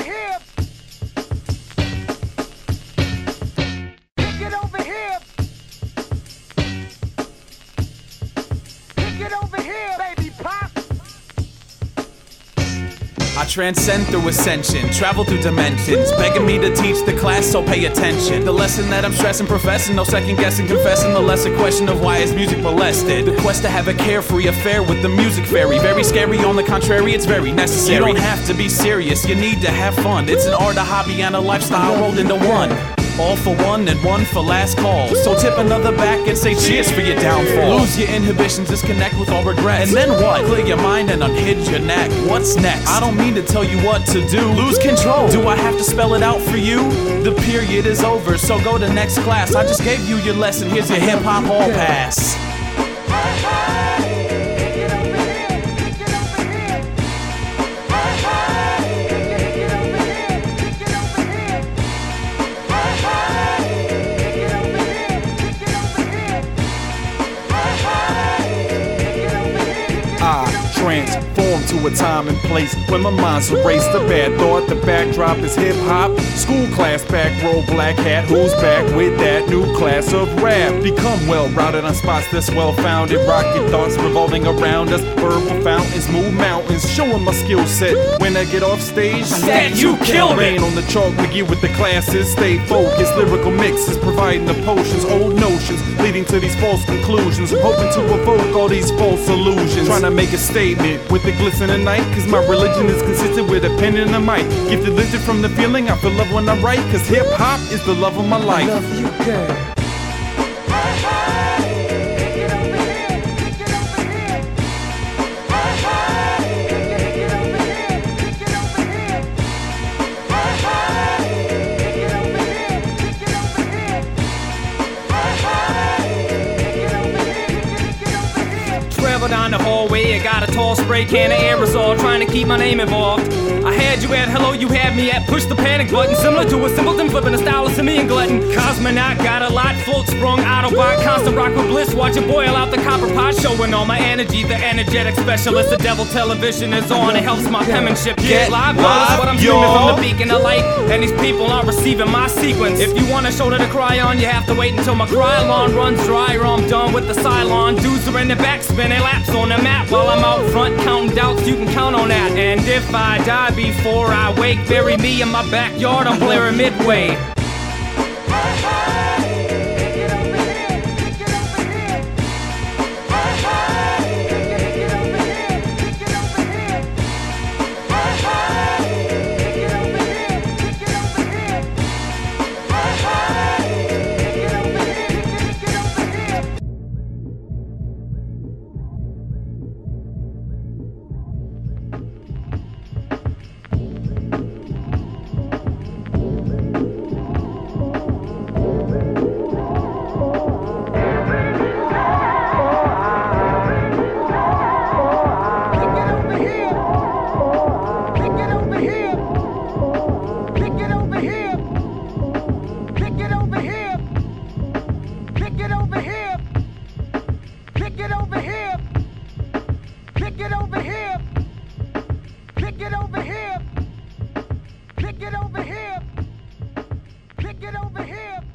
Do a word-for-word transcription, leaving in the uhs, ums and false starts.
over here. Pick it over here. Pick it over here, baby pop. I transcend through ascension, travel through dimensions, begging me to teach the class, so pay attention. The lesson that I'm stressing, professing, no second guessing, confessing the lesser question of why is music molested. The quest to have a carefree affair with the music fairy, very scary, on the contrary, it's very necessary. You don't have to be serious, you need to have fun. It's an art, a hobby, and a lifestyle rolled into one. All for one and one for last call. So tip another back and say cheers for your downfall. Lose your inhibitions, disconnect with all regrets. And then what? Clear your mind and unhinge your neck. What's next? I don't mean to tell you what to do. Lose control. Do I have to spell it out for you? The period is over, so go to next class. I just gave you your lesson, here's your hip hop hall pass. Transform to a time and place when my mind's erased. The bad thought, the backdrop is hip-hop. School class, back row, black hat. Who's back with that new class of rap? Become well-routed on spots that's well-founded. Rocket thoughts revolving around us. Verbal fountains, move mountains. Showing my skill set when I get off stage. Stat, you kill me! Rain on the chalk, begin with the classes. Stay focused, lyrical mixes, providing the potions. Old notions, leading to these false conclusions. Hoping to evoke all these false illusions. Trying to make a statement with the glistening night, cause my religion is consistent with a pen and a mic. Gifted lifted from the feeling, I feel love when I write, cause hip-hop is the love of my life. I love you, girl. Down the hallway, I got a tall spray can of aerosol, trying to keep my name involved. I had you at hello, you had me at push the panic button, similar to a simpleton flipping a style of simian glutton. Cosmonaut got a lot, float sprung, Autobot, constant rock with bliss, watch it boil out the copper pot, showing all my energy, the energetic specialist. The devil television is on, it helps my penmanship get live. That's what I'm screaming from the beacon of light, and these people aren't receiving my sequence. If you want a shoulder to cry on, you have to wait until my Krylon runs dry, or I'm done with the Cylon. Dudes are in the back spinning laps on the map while I'm out front counting doubts, you can count on that. And if I die before I wake, bury me in my backyard, I'm blaring Midway. Pick it over here.